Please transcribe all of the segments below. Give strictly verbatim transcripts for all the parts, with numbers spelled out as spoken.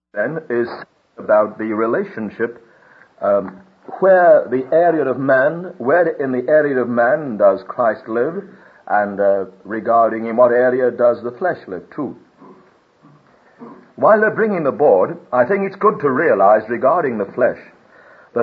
then is about the relationship um, where the area of man, where in the area of man does Christ live, and uh, regarding in what area does the flesh live too. While they're bringing the board, I think it's good to realize regarding the flesh that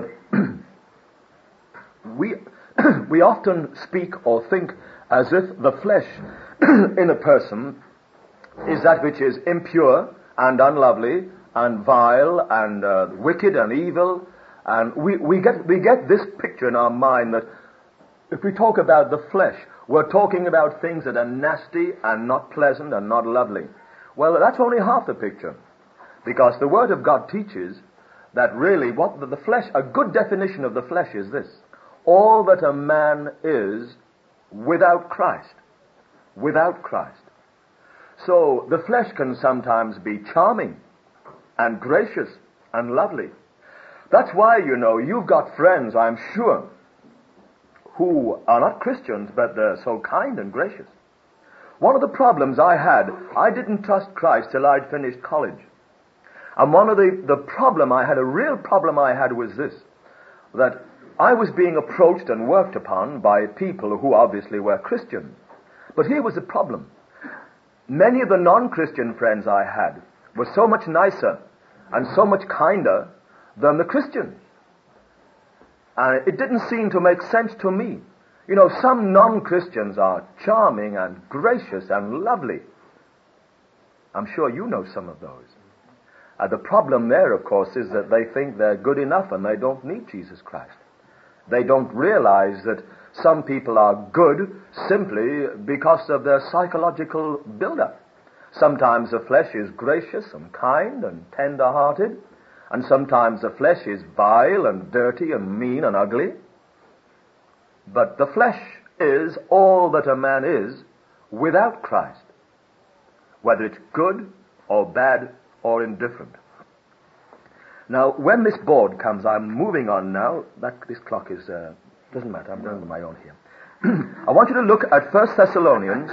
we we often speak or think as if the flesh in a person is that which is impure and unlovely and vile and uh, wicked and evil, and we, we get we get this picture in our mind that if we talk about the flesh, we're talking about things that are nasty and not pleasant and not lovely. Well, that's only half the picture, because the Word of God teaches that really what the, the flesh, a good definition of the flesh is this: all that a man is without Christ. Without Christ. So the flesh can sometimes be charming and gracious and lovely. That's why, you know, you've got friends, I'm sure, who are not Christians, but they're so kind and gracious. One of the problems I had, I didn't trust Christ till I'd finished college. And one of the, the problem I had, a real problem I had was this, that I was being approached and worked upon by people who obviously were Christians. But here was the problem. Many of the non-Christian friends I had were so much nicer and so much kinder than the Christians. And it didn't seem to make sense to me. You know, some non-Christians are charming and gracious and lovely. I'm sure you know some of those. Uh, the problem there, of course, is that they think they're good enough and they don't need Jesus Christ. They don't realize that some people are good simply because of their psychological build-up. Sometimes the flesh is gracious and kind and tender-hearted, and sometimes the flesh is vile and dirty and mean and ugly. But the flesh is all that a man is without Christ, whether it's good or bad or indifferent. Now, when this board comes, I'm moving on now. That this clock is, uh, doesn't matter, I'm doing my own here. I want you to look at First Thessalonians.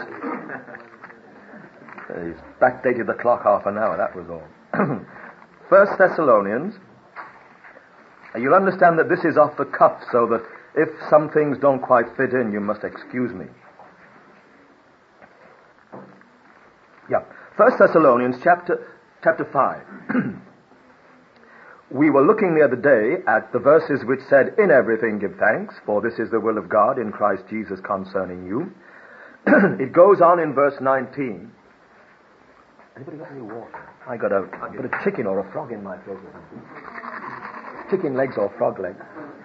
Uh, he's backdated the clock half an hour, that was all. First Thessalonians. You'll understand that this is off the cuff, so that if some things don't quite fit in, you must excuse me. Yeah, First Thessalonians chapter chapter five. We were looking the other day at the verses which said, "In everything give thanks, for this is the will of God in Christ Jesus concerning you." It goes on in verse nineteen. Anybody got any water? I got a, I got a chicken or a frog in my throat. Chicken legs or frog legs.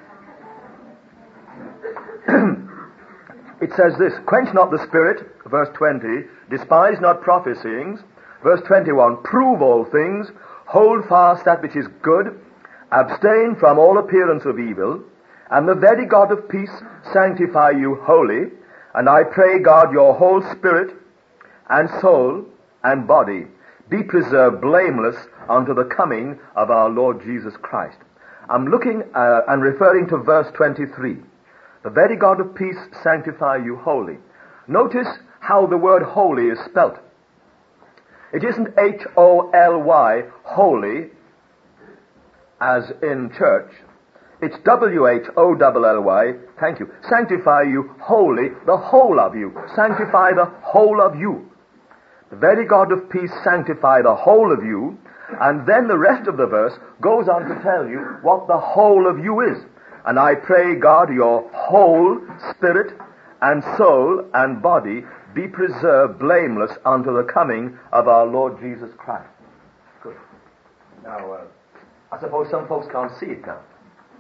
It says this: "Quench not the spirit," verse twenty, "despise not prophesyings," verse twenty-one, "prove all things, hold fast that which is good, abstain from all appearance of evil, and the very God of peace sanctify you wholly. And I pray God your whole spirit and soul and body be preserved blameless unto the coming of our Lord Jesus Christ." I'm looking uh, and referring to verse twenty-three. The very God of peace sanctify you wholly. Notice how the word holy is spelt. It isn't H O L Y, holy, as in church. It's W H O L L Y, thank you. Sanctify you wholly, the whole of you. Sanctify the whole of you. The very God of peace sanctify the whole of you. And then the rest of the verse goes on to tell you what the whole of you is. "And I pray God your whole spirit and soul and body be preserved blameless unto the coming of our Lord Jesus Christ." Good. Now, uh, I suppose some folks can't see it now.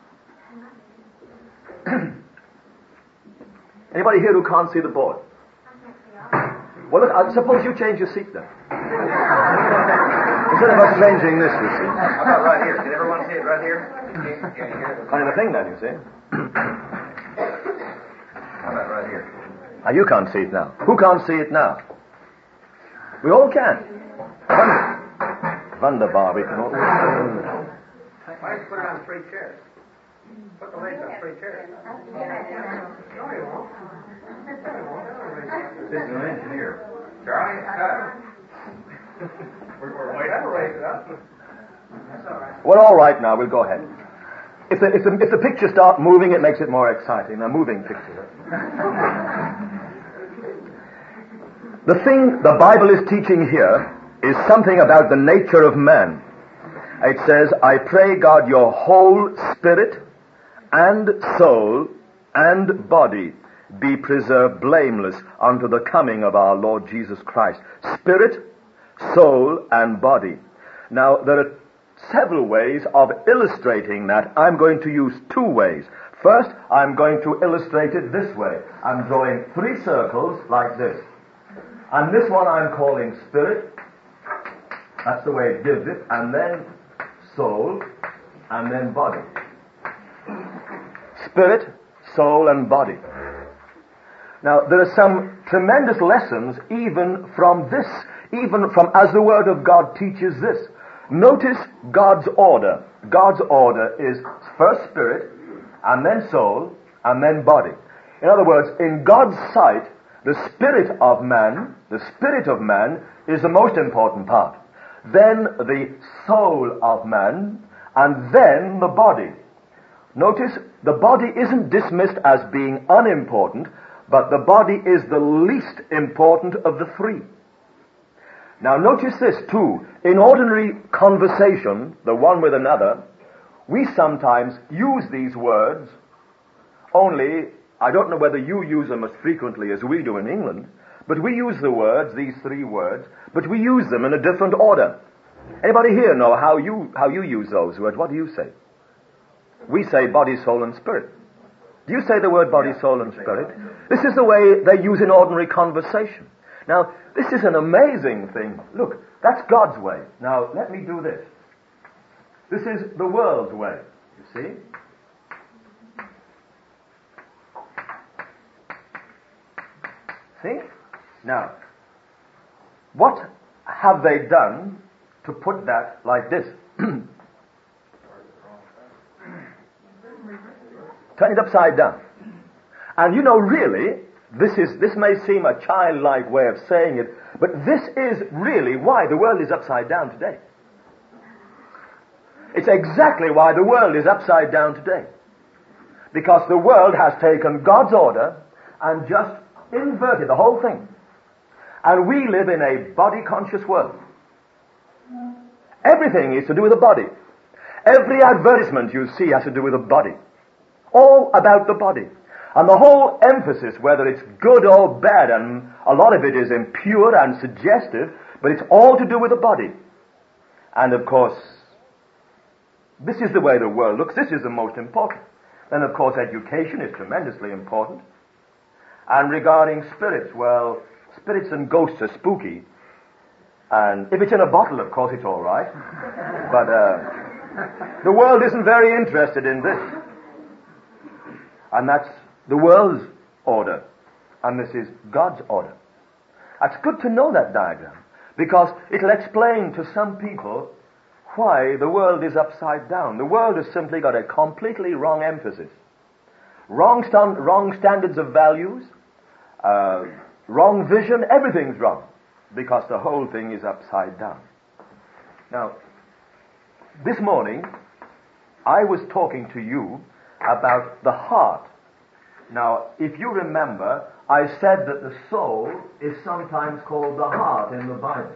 Anybody here who can't see the board? Well, look, I suppose you change your seat then. Instead of us changing this, you see. How about right here? Can everyone see it right here? Kind of thing then, you see. How about right here? Now, you can't see it now. Who can't see it now? We all can. Wonder. Wunderbar. We can all... Why don't you put it on three chairs? Put the legs on three chairs. No, you won't. This is an engineer. Charlie, cut. We're, we're waiting. That'll raise it up. That's all right. Well, all right now, we'll go ahead. If the, if the, if the picture starts moving, it makes it more exciting. A moving picture. The thing the Bible is teaching here is something about the nature of man. It says, I pray God your whole spirit and soul and body be preserved blameless unto the coming of our Lord Jesus Christ. Spirit, soul, and body. Now, there are several ways of illustrating that. I'm going to use two ways. First, I'm going to illustrate it this way. I'm drawing three circles like this. And this one I'm calling spirit. That's the way it gives it. And then soul, and then body. Spirit, soul, and body. Now, there are some tremendous lessons even from this, even from as the Word of God teaches this. Notice God's order. God's order is first spirit, and then soul, and then body. In other words, in God's sight, the spirit of man, the spirit of man is the most important part. Then the soul of man, and then the body. Notice the body isn't dismissed as being unimportant, but the body is the least important of the three. Now notice this too. In ordinary conversation, the one with another, we sometimes use these words only, I don't know whether you use them as frequently as we do in England, but we use the words, these three words, but we use them in a different order. Anybody here know how you how you use those words? What do you say? We say body, soul, and spirit. Do you say the word body, soul, and spirit? This is the way they use in ordinary conversation. Now, this is an amazing thing. Look, that's God's way. Now, let me do this. This is the world's way, you see? See? Now, what have they done to put that like this? Turn it upside down. And you know, really, this is this may seem a childlike way of saying it, but this is really why the world is upside down today. It's exactly why the world is upside down today. Because the world has taken God's order and just inverted the whole thing. And we live in a body-conscious world. Everything is to do with the body. Every advertisement you see has to do with the body. All about the body. And the whole emphasis, whether it's good or bad, and a lot of it is impure and suggestive, but it's all to do with the body. And of course, this is the way the world looks. This is the most important. Then of course education is tremendously important. And regarding spirits, well, spirits and ghosts are spooky. And if it's in a bottle, of course, it's all right. But uh, the world isn't very interested in this. And that's the world's order. And this is God's order. It's good to know that diagram, because it'll explain to some people why the world is upside down. The world has simply got a completely wrong emphasis. Wrong, stand, wrong standards of values, uh, wrong vision, everything's wrong, because the whole thing is upside down. Now, this morning, I was talking to you about the heart. Now, if you remember, I said that the soul is sometimes called the heart in the Bible.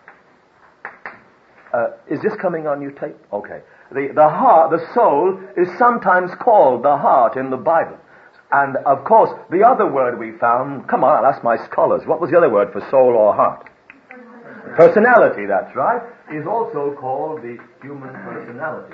Uh, is this coming on your tape? Okay. The, the heart, the soul, is sometimes called the heart in the Bible. And, of course, the other word we found, come on, I'll ask my scholars, what was the other word for soul or heart? Personality, that's right, is also called the human personality.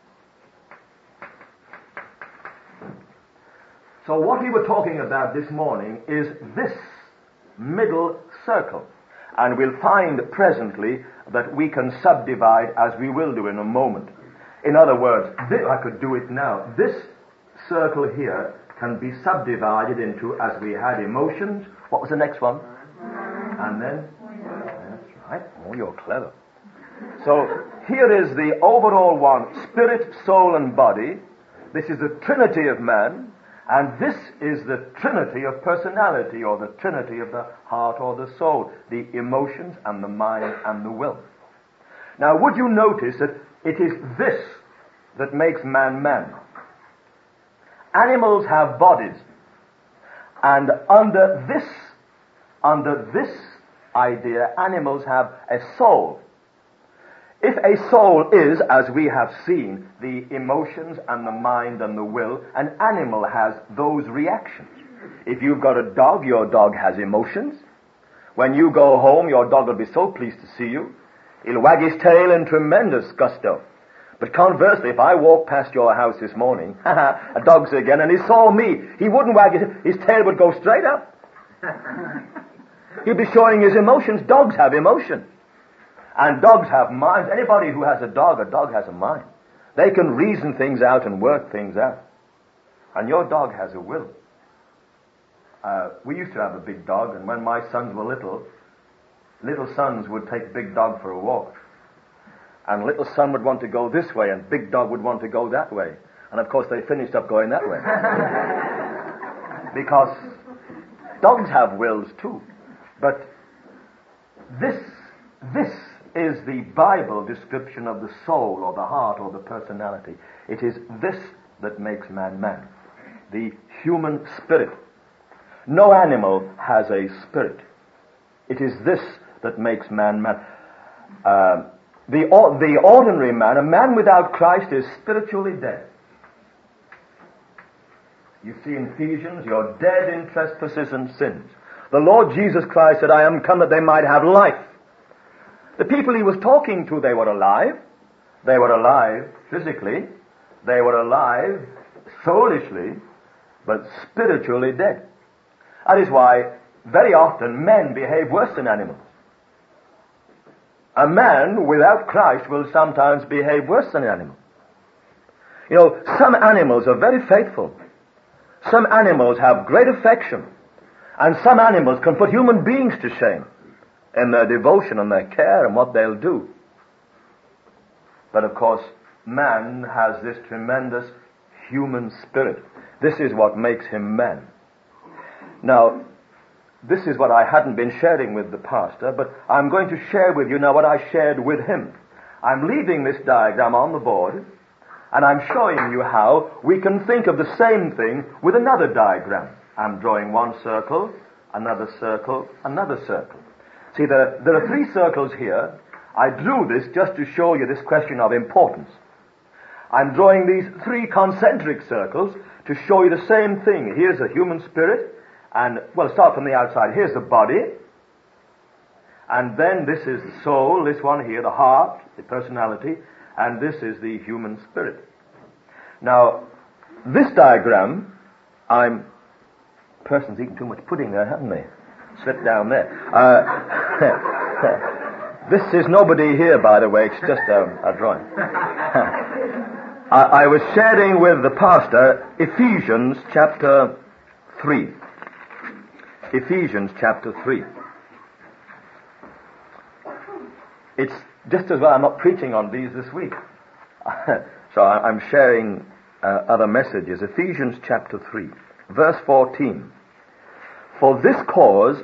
So what we were talking about this morning is this middle circle. And we'll find presently that we can subdivide, as we will do in a moment. In other words, this, I could do it now. This circle here can be subdivided into, as we had emotions. What was the next one? And then? That's right. Oh, you're clever. So here is the overall one, spirit, soul, and body. This is the trinity of man. And this is the trinity of personality, or the trinity of the heart or the soul, the emotions and the mind and the will. Now, would you notice that it is this that makes man man? Animals have bodies, and under this, under this idea, animals have a soul. If a soul is, as we have seen, the emotions and the mind and the will, an animal has those reactions. If you've got a dog, your dog has emotions. When you go home, your dog will be so pleased to see you. He'll wag his tail in tremendous gusto. But conversely, if I walk past your house this morning, a dog's again, and he saw me, he wouldn't wag his, his tail would go straight up. He'd be showing his emotions. Dogs have emotions. And dogs have minds. Anybody who has a dog, a dog has a mind. They can reason things out and work things out. And your dog has a will. Uh, we used to have a big dog, and when my sons were little, little sons would take big dog for a walk. And little son would want to go this way, and big dog would want to go that way. And of course they finished up going that way. Because dogs have wills too. But this, this is the Bible description of the soul or the heart or the personality. It is this that makes man man. The human spirit. No animal has a spirit. It is this that makes man man. Uh, the, the ordinary man, a man without Christ, is spiritually dead. You see in Ephesians, you're dead in trespasses and sins. The Lord Jesus Christ said, I am come that they might have life. The people he was talking to, they were alive. They were alive physically. They were alive soulishly, but spiritually dead. That is why very often men behave worse than animals. A man without Christ will sometimes behave worse than an animal. You know, some animals are very faithful. Some animals have great affection. And some animals can put human beings to shame in their devotion and their care and what they'll do. But of course, man has this tremendous human spirit. This is what makes him man. Now, this is what I hadn't been sharing with the pastor, but I'm going to share with you now what I shared with him. I'm leaving this diagram on the board, and I'm showing you how we can think of the same thing with another diagram. I'm drawing one circle, another circle, another circle. See, there, there are three circles here. I drew this just to show you this question of importance. I'm drawing these three concentric circles to show you the same thing. Here's a human spirit, and, well, start from the outside. Here's the body, and then this is the soul, this one here, the heart, the personality, and this is the human spirit. Now, this diagram, I'm... person's eaten too much pudding there, haven't they? Slipped down there. Uh, this is nobody here, by the way. It's just um, a drawing. I, I was sharing with the pastor Ephesians chapter three. Ephesians chapter three. It's just as well I'm not preaching on these this week. So I, I'm sharing uh, other messages. Ephesians chapter three. Verse fourteen. For this cause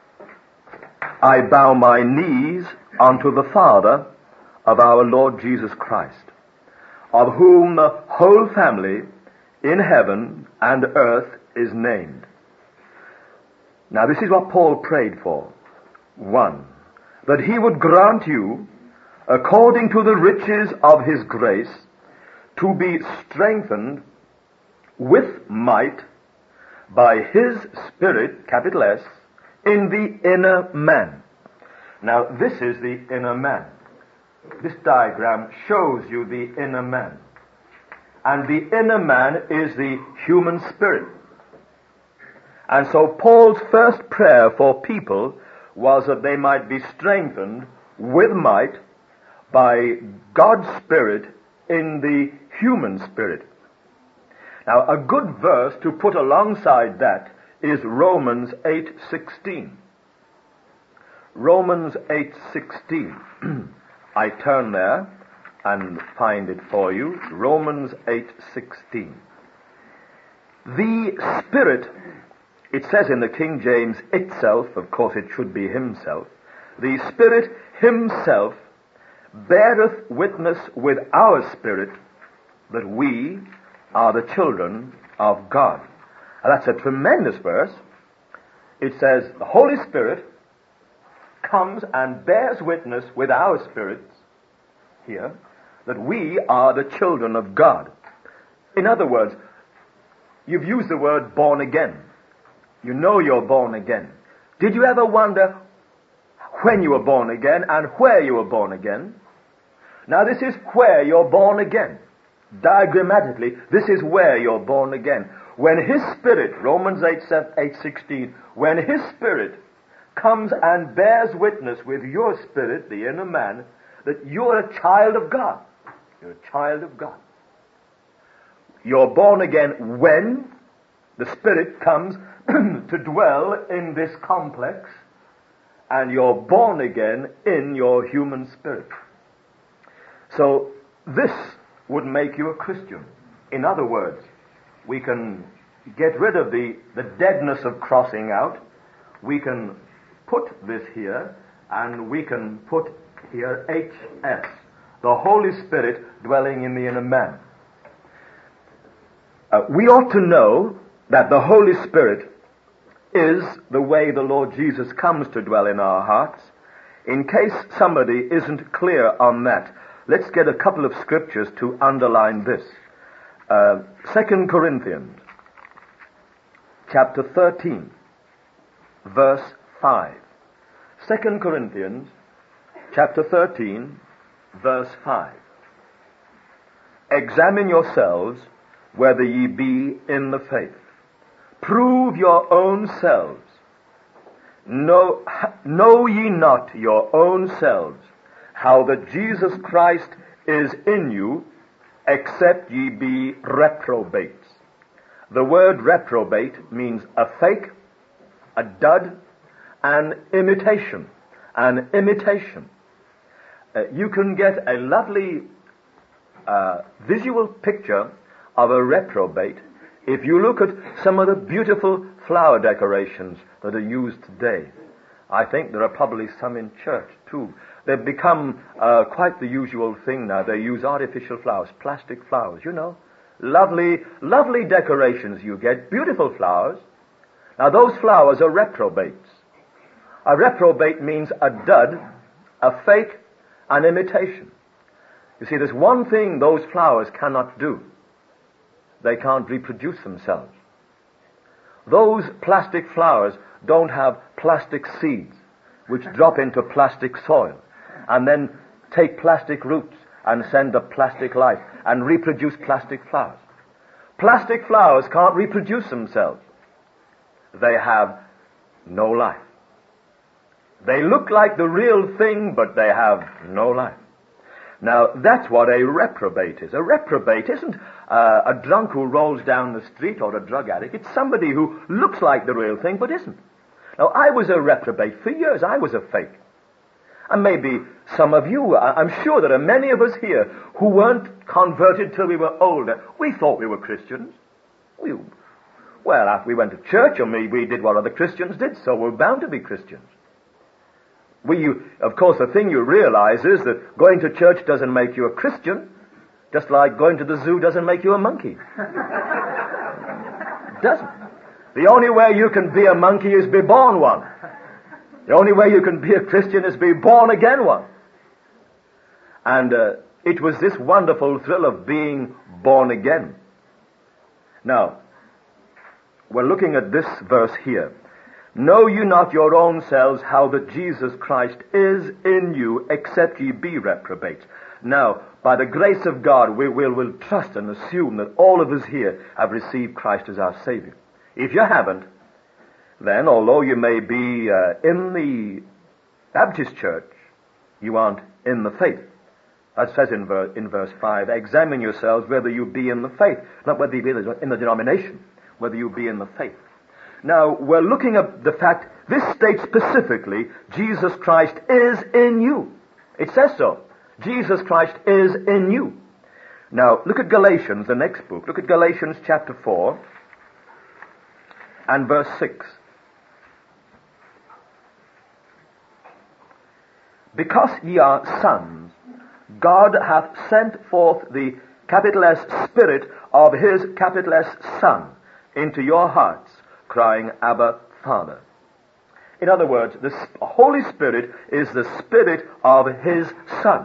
I bow my knees unto the Father of our Lord Jesus Christ, of whom the whole family in heaven and earth is named. Now this is what Paul prayed for. One, that he would grant you, according to the riches of his grace, to be strengthened with might by his Spirit, capital S, in the inner man. Now, this is the inner man. This diagram shows you the inner man. And the inner man is the human spirit. And so Paul's first prayer for people was that they might be strengthened with might by God's Spirit in the human spirit. Now, a good verse to put alongside that is Romans eight sixteen. Romans eight sixteen. I turn there and find it for you. Romans eight sixteen. The Spirit, it says in the King James itself, of course it should be himself. The Spirit himself beareth witness with our spirit that we are the children of God. And that's a tremendous verse. It says, the Holy Spirit comes and bears witness with our spirits, here, that we are the children of God. In other words, you've used the word born again. You know you're born again. Did you ever wonder when you were born again and where you were born again? Now this is where you're born again. Diagrammatically, this is where you're born again. When His Spirit, Romans eight sixteen, when His Spirit comes and bears witness with your spirit, the inner man, that you're a child of God. You're a child of God. You're born again when the Spirit comes to dwell in this complex, and you're born again in your human spirit. So this would make you a Christian. In other words, we can get rid of the, the deadness of crossing out. We can put this here, and we can put here H S, the Holy Spirit dwelling in the inner man. Uh, we ought to know that the Holy Spirit is the way the Lord Jesus comes to dwell in our hearts. In case somebody isn't clear on that, let's get a couple of scriptures to underline this. Uh, Second Corinthians, chapter thirteen, verse five. Second Corinthians, chapter thirteen, verse five. Examine yourselves whether ye be in the faith. Prove your own selves. Know, know ye not your own selves how that Jesus Christ is in you, except ye be reprobates. The word reprobate means a fake, a dud, an imitation. An imitation. Uh, you can get a lovely uh, visual picture of a reprobate if you look at some of the beautiful flower decorations that are used today. I think there are probably some in church too. They've become uh, quite the usual thing now. They use artificial flowers, plastic flowers, you know. Lovely, lovely decorations you get, beautiful flowers. Now those flowers are reprobates. A reprobate means a dud, a fake, an imitation. You see, there's one thing those flowers cannot do. They can't reproduce themselves. Those plastic flowers don't have plastic seeds which drop into plastic soil and then take plastic roots and send up plastic life and reproduce plastic flowers. Plastic flowers can't reproduce themselves. They have no life. They look like the real thing, but they have no life. Now, that's what a reprobate is. A reprobate isn't uh, a drunk who rolls down the street or a drug addict. It's somebody who looks like the real thing, but isn't. Now, I was a reprobate for years. I was a fake. And maybe some of you, I'm sure there are many of us here who weren't converted till we were older. We thought we were Christians. We, well, after we went to church, and we, we did what other Christians did, so we're bound to be Christians. We, of course, the thing you realize is that going to church doesn't make you a Christian, just like going to the zoo doesn't make you a monkey. It doesn't. The only way you can be a monkey is be born one. The only way you can be a Christian is be born again one. And uh, it was this wonderful thrill of being born again. Now, we're looking at this verse here. Know you not your own selves how that Jesus Christ is in you, except ye be reprobates. Now, by the grace of God, we will we'll trust and assume that all of us here have received Christ as our Savior. If you haven't, then although you may be uh, in the Baptist church, you aren't in the faith. That says in, ver- in verse five, examine yourselves whether you be in the faith. Not whether you be in the denomination, whether you be in the faith. Now, we're looking at the fact, this states specifically, Jesus Christ is in you. It says so. Jesus Christ is in you. Now, look at Galatians, the next book. Look at Galatians chapter four and verse six. Because ye are sons, God hath sent forth the capital S Spirit of his capital S Son into your hearts, crying, Abba, Father. In other words, the Holy Spirit is the Spirit of his Son.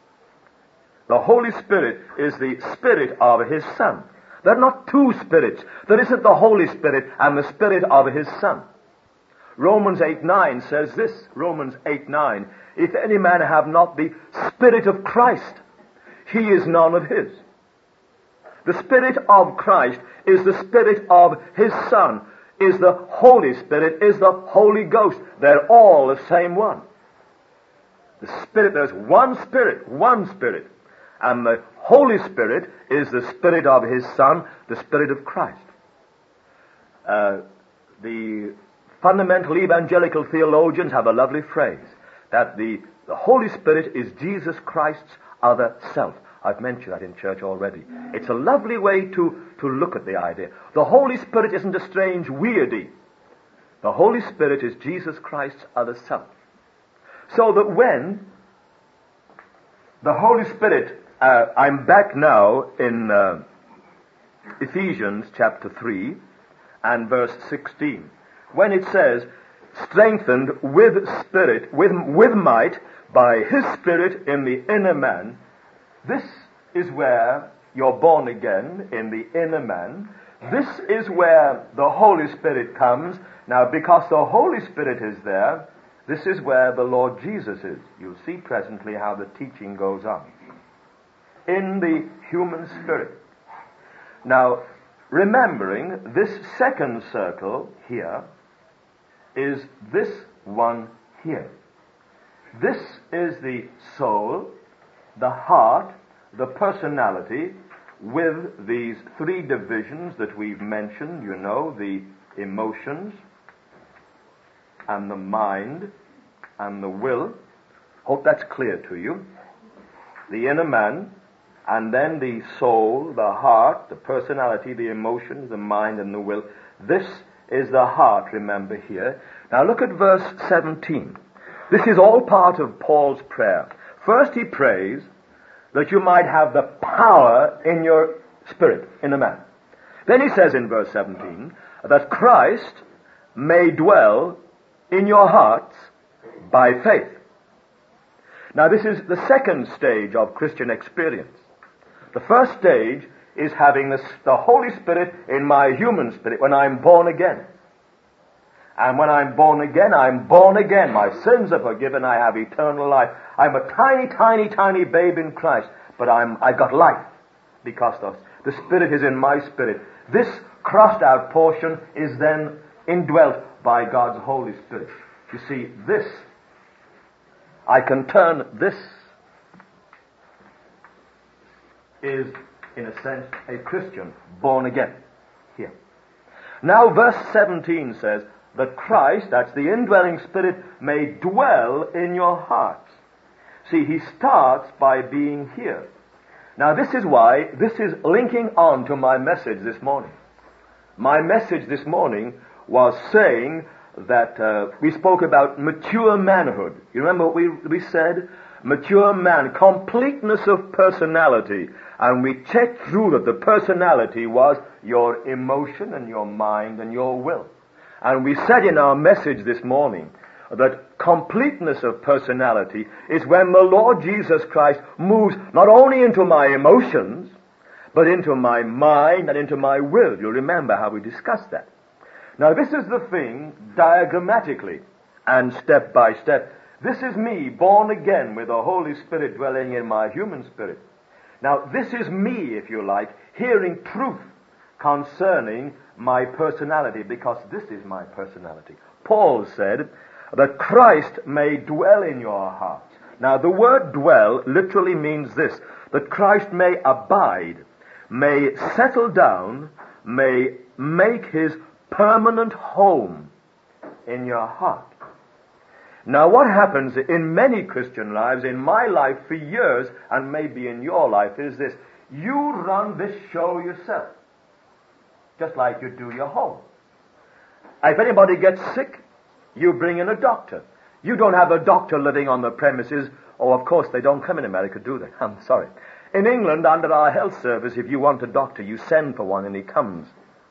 The Holy Spirit is the Spirit of his Son. There are not two spirits. There isn't the Holy Spirit and the Spirit of his Son. Romans eight nine says this, Romans eight nine, if any man have not the Spirit of Christ, he is none of his. The Spirit of Christ is the Spirit of his Son, is the Holy Spirit, is the Holy Ghost. They're all the same one. The Spirit, there's one Spirit, one Spirit. And the Holy Spirit is the Spirit of his Son, the Spirit of Christ. Uh, the fundamental evangelical theologians have a lovely phrase, that the, the Holy Spirit is Jesus Christ's other self. I've mentioned that in church already. It's a lovely way to, to look at the idea. The Holy Spirit isn't a strange weirdie. The Holy Spirit is Jesus Christ's other self. So that when the Holy Spirit, uh, I'm back now in uh, Ephesians chapter three and verse sixteen, when it says, strengthened with spirit, with, with might, by his Spirit in the inner man. This is where you're born again, in the inner man. This is where the Holy Spirit comes. Now, because the Holy Spirit is there, this is where the Lord Jesus is. You'll see presently how the teaching goes on. In the human spirit. Now, remembering this second circle here is this one here. This is the soul, the heart, the personality, with these three divisions that we've mentioned, you know, the emotions, and the mind, and the will. Hope that's clear to you. The inner man, and then the soul, the heart, the personality, the emotions, the mind, and the will. This is the heart, remember here. Now look at verse seventeen. This is all part of Paul's prayer. First he prays that you might have the power in your spirit, in a man. Then he says in verse seventeen, that Christ may dwell in your hearts by faith. Now this is the second stage of Christian experience. The first stage is having this, the Holy Spirit in my human spirit when I'm born again. And when I'm born again, I'm born again. My sins are forgiven. I have eternal life. I'm a tiny, tiny, tiny babe in Christ. But I'm, I've got life because the, the Spirit is in my spirit. This crossed out portion is then indwelt by God's Holy Spirit. You see, this, I can turn this, is in a sense a Christian born again here. Now verse seventeen says, that Christ, that's the indwelling Spirit, may dwell in your hearts. See, he starts by being here. Now this is why, this is linking on to my message this morning. My message this morning was saying that uh, we spoke about mature manhood. You remember what we, we said? Mature man, completeness of personality. And we checked through that the personality was your emotion and your mind and your will. And we said in our message this morning that completeness of personality is when the Lord Jesus Christ moves not only into my emotions, but into my mind and into my will. You'll remember how we discussed that. Now this is the thing diagrammatically and step by step. This is me born again with the Holy Spirit dwelling in my human spirit. Now this is me, if you like, hearing truth concerning my personality, because this is my personality. Paul said that Christ may dwell in your hearts. Now the word dwell literally means this, that Christ may abide, may settle down, may make his permanent home in your heart. Now what happens in many Christian lives, in my life for years, and maybe in your life, is this. You run this show yourself, just like you do your home. If anybody gets sick, you bring in a doctor. You don't have a doctor living on the premises Oh, of course, they don't come in America, do they? I'm sorry. In England, under our health service, if you want a doctor, you send for one and he comes.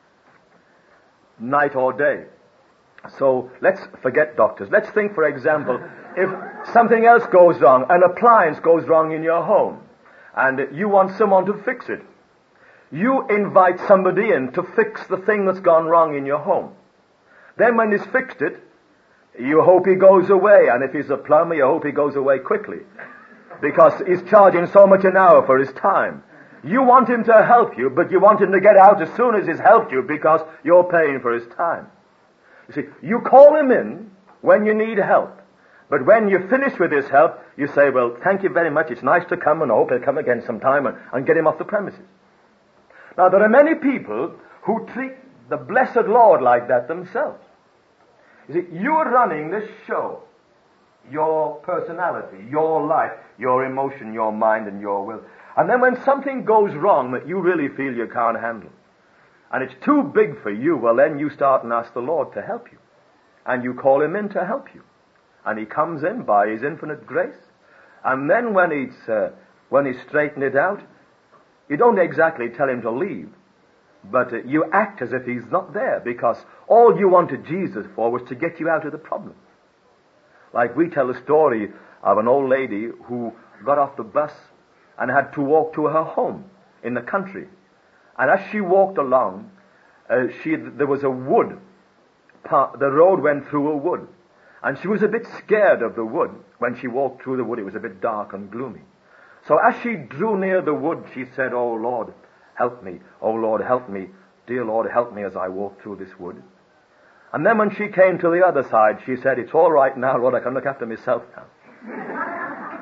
Night or day. So let's forget doctors. Let's think, for example, if something else goes wrong, an appliance goes wrong in your home, and you want someone to fix it. You invite somebody in to fix the thing that's gone wrong in your home. Then when he's fixed it, you hope he goes away, and if he's a plumber, you hope he goes away quickly, because he's charging so much an hour for his time. You want him to help you, but you want him to get out as soon as he's helped you because you're paying for his time. You see, you call him in when you need help, but when you're finished with his help, you say, well, thank you very much, it's nice to come, and I hope he'll come again sometime, and, and get him off the premises. Now, there are many people who treat the blessed Lord like that themselves. You see, you're running this show, your personality, your life, your emotion, your mind, and your will. And then when something goes wrong that you really feel you can't handle, and it's too big for you, well, then you start and ask the Lord to help you. And you call him in to help you. And he comes in by his infinite grace. And then when he's, uh, when he's straightened it out, you don't exactly tell him to leave, but uh, you act as if he's not there, because all you wanted Jesus for was to get you out of the problem. Like we tell a story of an old lady who got off the bus and had to walk to her home in the country. And as she walked along, uh, she there was a wood. Part, the road went through a wood. And she was a bit scared of the wood. When she walked through the wood, it was a bit dark and gloomy. So as she drew near the wood, she said, "Oh, Lord, help me. Oh, Lord, help me. Dear Lord, help me as I walk through this wood." And then when she came to the other side, she said, "It's all right now, Lord, I can look after myself now."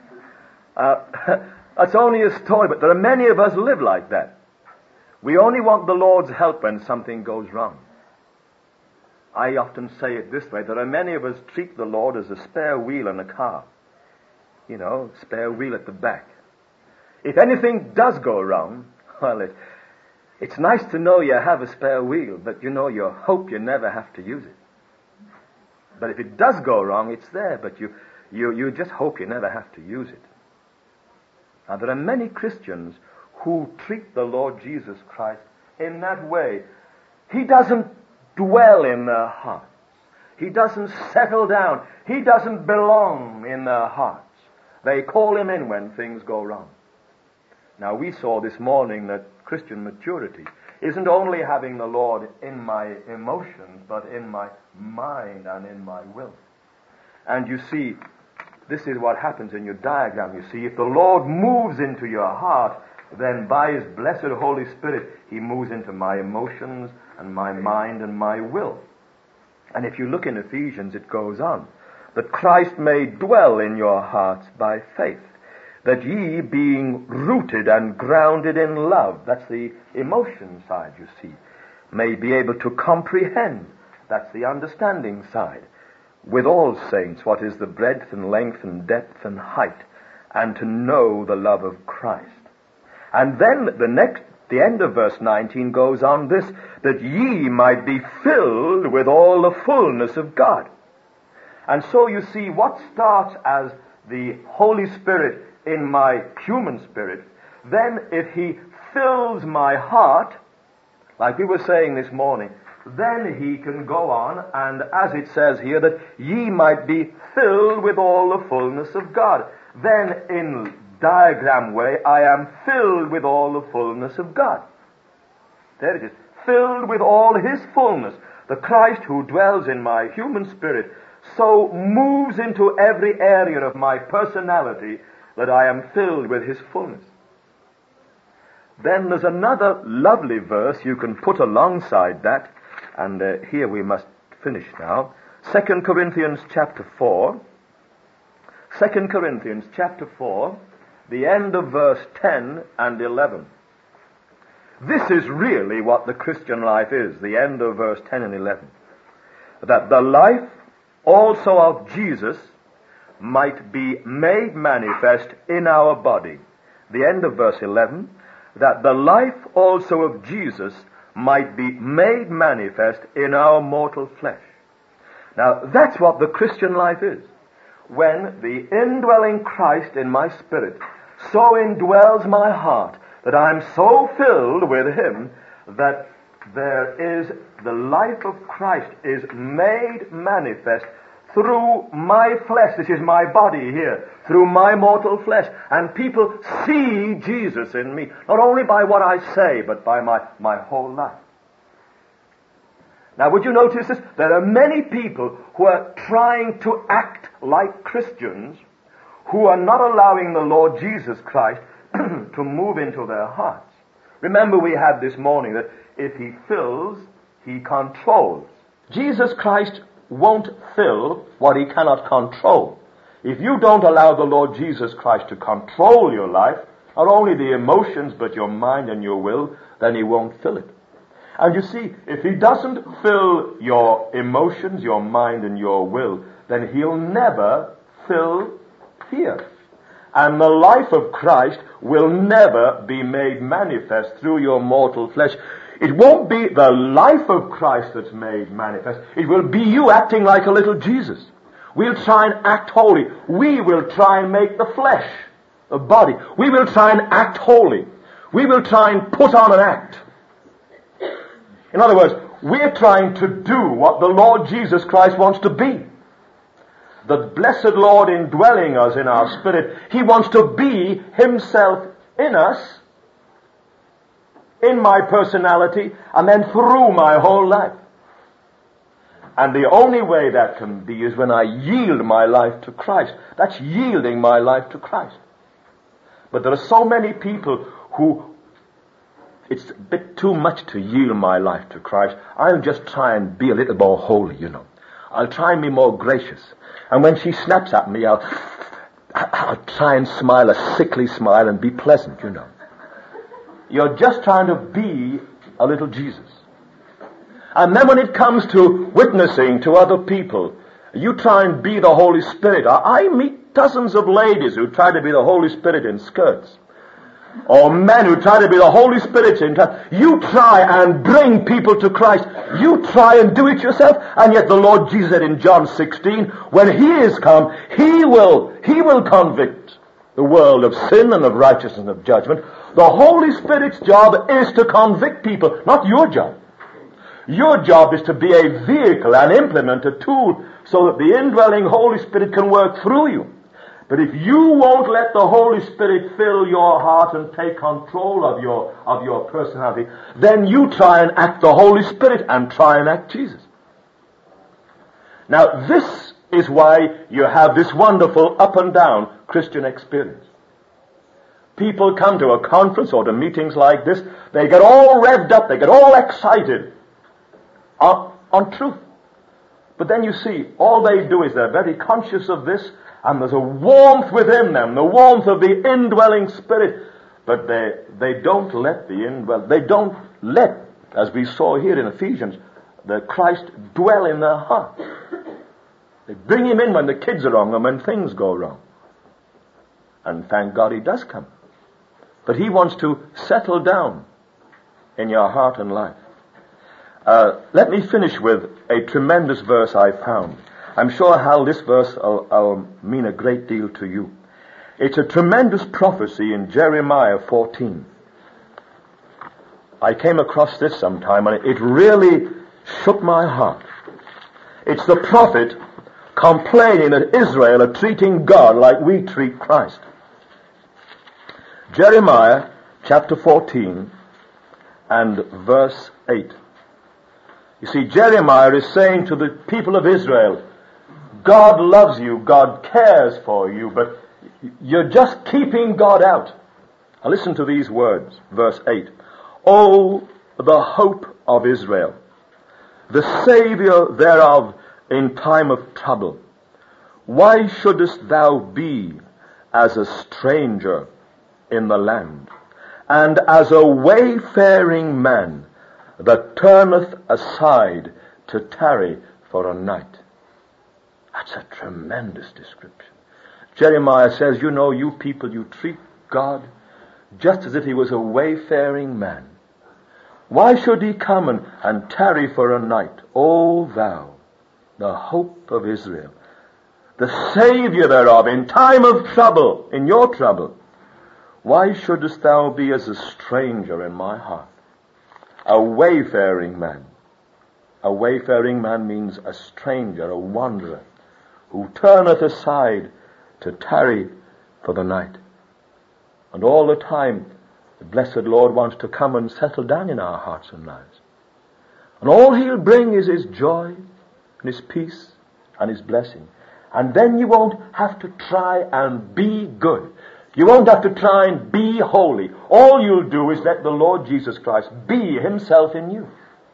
uh, that's only a story, but there are many of us live like that. We only want the Lord's help when something goes wrong. I often say it this way. There are many of us treat the Lord as a spare wheel in a car. You know, spare wheel at the back. If anything does go wrong, well, it, it's nice to know you have a spare wheel, but you know, you hope you never have to use it. But if it does go wrong, it's there, but you, you, you just hope you never have to use it. Now, there are many Christians who treat the Lord Jesus Christ in that way. He doesn't dwell in their hearts. He doesn't settle down. He doesn't belong in their hearts. They call him in when things go wrong. Now, we saw this morning that Christian maturity isn't only having the Lord in my emotions, but in my mind and in my will. And you see, this is what happens in your diagram. You see, if the Lord moves into your heart, then by his blessed Holy Spirit, he moves into my emotions and my mind and my will. And if you look in Ephesians, it goes on, that Christ may dwell in your hearts by faith, that ye, being rooted and grounded in love, that's the emotion side, you see, may be able to comprehend, that's the understanding side, with all saints what is the breadth and length and depth and height, and to know the love of Christ. And then the next, the end of verse nineteen goes on this, that ye might be filled with all the fullness of God. And so you see, what starts as the Holy Spirit in my human spirit, then if he fills my heart, like we were saying this morning, then he can go on, and as it says here, that ye might be filled with all the fullness of God. Then in diagram way, I am filled with all the fullness of God. There it is. Filled with all his fullness. The Christ who dwells in my human spirit so moves into every area of my personality that I am filled with his fullness. Then there's another lovely verse you can put alongside that, and uh, here we must finish now. Second Corinthians chapter four. Second Corinthians chapter four, the end of verse ten and eleven. This is really what the Christian life is, the end of verse ten and eleven. That the life also of Jesus might be made manifest in our body. The end of verse eleven, that the life also of Jesus might be made manifest in our mortal flesh. Now, that's what the Christian life is. when the indwelling Christ in my spirit so indwells my heart that I'm so filled with Him that there is the life of Christ is made manifest through my flesh. This is my body here, through my mortal flesh. And people see Jesus in me, not only by what I say, but by my, my whole life. Now, would you notice this? There are many people who are trying to act like Christians who are not allowing the Lord Jesus Christ to move into their hearts. Remember, we had this morning that if He fills, He controls. Jesus Christ won't fill what He cannot control. If you don't allow the Lord Jesus Christ to control your life, not only the emotions, but your mind and your will, then He won't fill it. And you see, if He doesn't fill your emotions, your mind, and your will, then He'll never fill fear. And the life of Christ will never be made manifest through your mortal flesh. It won't be the life of Christ that's made manifest. It will be you acting like a little Jesus. We'll try and act holy. We will try and make the flesh, the body. We will try and act holy. We will try and put on an act. In other words, we're trying to do what the Lord Jesus Christ wants to be. The blessed Lord indwelling us in our spirit, He wants to be Himself in us, in my personality, and then through my whole life. And the only way that can be is when I yield my life to Christ. That's yielding my life to Christ. But there are so many people who, it's a bit too much to yield my life to Christ. I'll just try and be a little more holy, you know. I'll try and be more gracious. And when she snaps at me, I'll, I'll try and smile a sickly smile and be pleasant, you know. You're just trying to be a little Jesus. And then when it comes to witnessing to other people, you try and be the Holy Spirit. I meet dozens of ladies who try to be the Holy Spirit in skirts. Or men who try to be the Holy Spirit in time. You try and bring people to Christ. You try and do it yourself. And yet the Lord Jesus said in John sixteen, when He is come, He will, He will convict the world of sin and of righteousness and of judgment. The Holy Spirit's job is to convict people, not your job. Your job is to be a vehicle, an implement, a tool, so that the indwelling Holy Spirit can work through you. But if you won't let the Holy Spirit fill your heart and take control of your, of your personality, then you try and act the Holy Spirit and try and act Jesus. Now, this is why you have this wonderful up and down Christian experience. People come to a conference or to meetings like this, they get all revved up, they get all excited on, on truth. But then you see, all they do is they're very conscious of this, and there's a warmth within them, the warmth of the indwelling Spirit. But they they don't let the indwell, they don't let, as we saw here in Ephesians, the Christ dwell in their heart. They bring Him in when the kids are wrong and when things go wrong. And thank God He does come. But He wants to settle down in your heart and life. Uh, let me finish with a tremendous verse I found. I'm sure, Hal, this verse will, will mean a great deal to you. It's a tremendous prophecy in Jeremiah fourteen. I came across this sometime, and it really shook my heart. It's the prophet complaining that Israel are treating God like we treat Christ. Jeremiah chapter fourteen and verse eight. You see, Jeremiah is saying to the people of Israel, God loves you, God cares for you, but you're just keeping God out. Now listen to these words, verse eight. Oh, the hope of Israel, the Savior thereof in time of trouble. Why shouldest thou be as a stranger in the land, and as a wayfaring man that turneth aside to tarry for a night? That's a tremendous description. Jeremiah says, you know, you people, you treat God just as if He was a wayfaring man. Why should He come and, and tarry for a night? O thou, the hope of Israel. the Savior thereof, in time of trouble, in your trouble. Why shouldest thou be as a stranger in my heart? A wayfaring man. A wayfaring man means a stranger, a wanderer, who turneth aside to tarry for the night. And all the time, the blessed Lord wants to come and settle down in our hearts and lives. And all He'll bring is His joy and His peace and His blessing. And then you won't have to try and be good. You won't have to try and be holy. All you'll do is let the Lord Jesus Christ be Himself in you.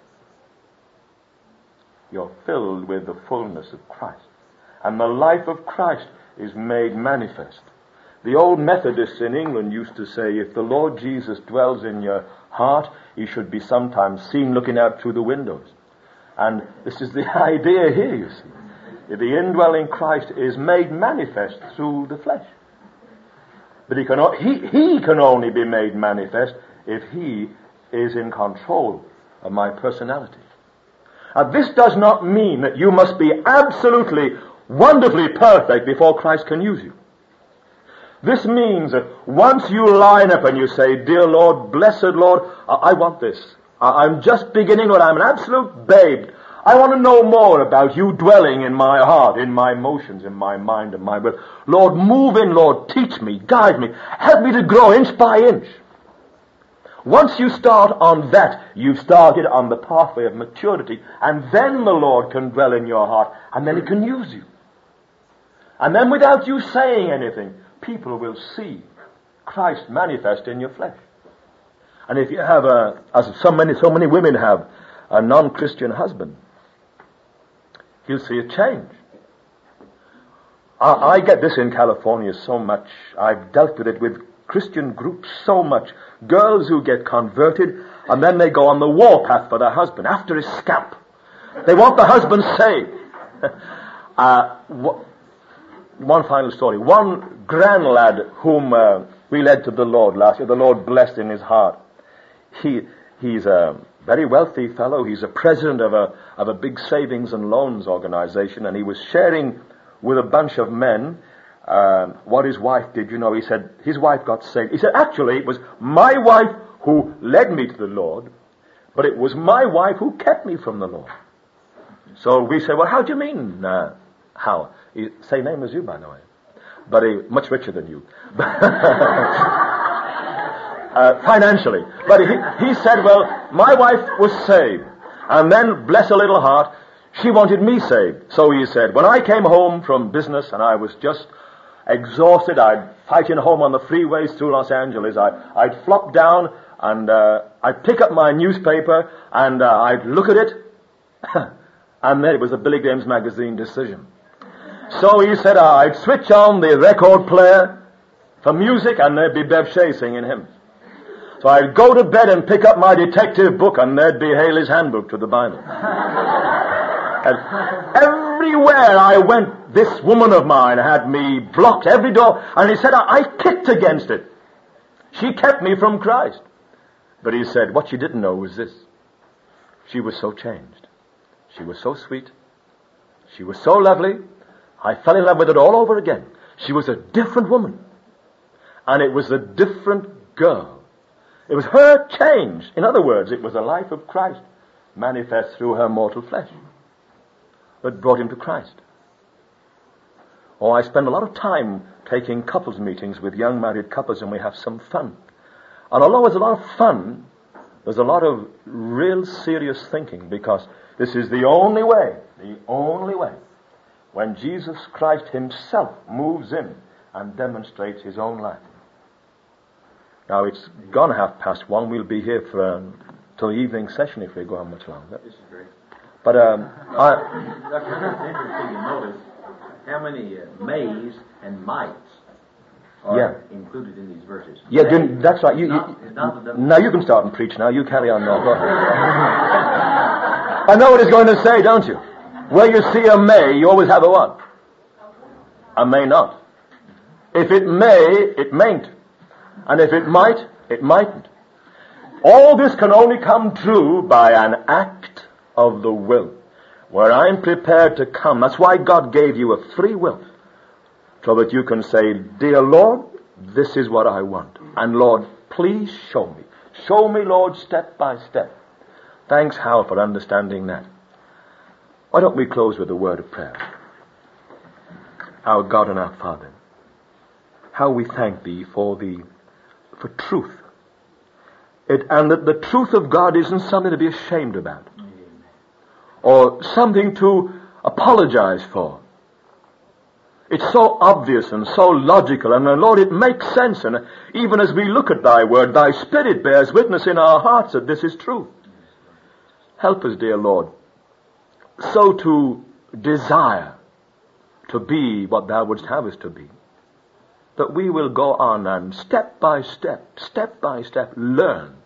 You're filled with the fullness of Christ. And the life of Christ is made manifest. The old Methodists in England used to say, if the Lord Jesus dwells in your heart, He should be sometimes seen looking out through the windows. And this is the idea here, you see. The indwelling Christ is made manifest through the flesh. But he can, he, he can only be made manifest if He is in control of my personality. Now, this does not mean that you must be absolutely, wonderfully perfect before Christ can use you. This means that once you line up and you say, dear Lord, blessed Lord, I want this. I'm just beginning, Lord, I'm an absolute babe. I want to know more about You dwelling in my heart, in my emotions, in my mind and my will. Lord, move in, Lord, teach me, guide me, help me to grow inch by inch. Once you start on that, you've started on the pathway of maturity, and then the Lord can dwell in your heart, and then He can use you. And then without you saying anything, people will see Christ manifest in your flesh. And if you have a, as so many, so many women have, a non-Christian husband, you'll see a change. I, I get this in California so much. I've dealt with it with Christian groups so much. Girls who get converted and then they go on the warpath for their husband after his scalp. They want the husband saved. uh, wh- one final story. One grand lad whom uh, we led to the Lord last year, the Lord blessed in his heart. He he's a very wealthy fellow. He's a president of a of a big savings and loans organization, and he was sharing with a bunch of men uh, what his wife did. You know, he said his wife got saved. He said, actually, it was my wife who led me to the Lord, but it was my wife who kept me from the Lord. So we said, well, how do you mean, uh, how? He, same name as you, by the way, but he, much richer than you. Uh, financially. But he, he said, well, my wife was saved. And then, bless her little heart, she wanted me saved. So he said, when I came home from business and I was just exhausted, I'd fighting home on the freeways through Los Angeles, I, I'd flop down and uh, I'd pick up my newspaper and uh, I'd look at it. And then it was a Billy James Magazine decision. So he said, uh, I'd switch on the record player for music and there'd be Bev Shea singing hymns. So I'd go to bed and pick up my detective book, and there'd be Haley's Handbook to the Bible. And everywhere I went, this woman of mine had me blocked every door, and he said, I, I kicked against it. She kept me from Christ. But he said, what she didn't know was this. She was so changed. She was so sweet. She was so lovely. I fell in love with it all over again. She was a different woman. And it was a different girl. It was her change. In other words, it was the life of Christ manifest through her mortal flesh that brought him to Christ. Oh, I spend a lot of time taking couples meetings with young married couples, and we have some fun. And although there's a lot of fun, there's a lot of real serious thinking, because this is the only way, the only way, when Jesus Christ Himself moves in and demonstrates His own life. Now, it's gone half past one. We'll be here for um, till the evening session if we go on much longer. This is great. But, um, I... Doctor, it's interesting to notice how many uh, mays and mights are yeah. included in these verses. Yeah, then, that's right. You, not, you, not the, now you can start and preach now. You carry on now. Go ahead. I know what it's going to say, don't you? Where you see a may, you always have a what? A may not. If it may, it mayn't. And if it might, it mightn't. All this can only come true by an of the will, where I'm prepared to come. That's why God gave you a free will. so that you can say, dear Lord, this is what I want. And Lord, please show me. Show me, Lord, step by step. Thanks, Hal, for understanding that. Why don't we close with a word of prayer? Our God and our Father, how we thank Thee for the for truth. It, and that the truth of God isn't something to be ashamed about, or something to apologize for. It's so obvious and so logical, and uh, Lord, it makes sense, and even as we look at Thy word, Thy Spirit bears witness in our hearts that this is true. Help us, dear Lord, so to desire to be what Thou wouldst have us to be, that we will go on and step by step, step by step, learn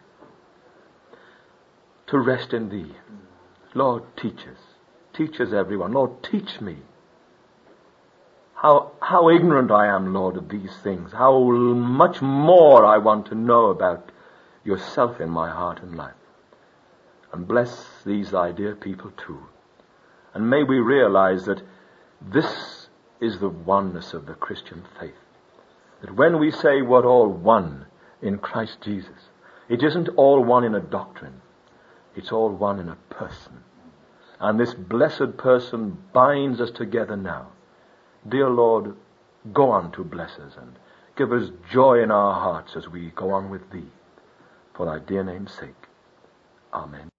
to rest in Thee. Lord, teach us. Teach us, everyone. Lord, teach me. How, how ignorant I am, Lord, of these things. How much more I want to know about Yourself in my heart and life. And bless these Thy dear people too. And may we realize that this is the oneness of the Christian faith. That when we say we're all one in Christ Jesus, it isn't all one in a doctrine. It's all one in a person. And this blessed person binds us together now. Dear Lord, go on to bless us and give us joy in our hearts as we go on with Thee. For Thy dear name's sake. Amen.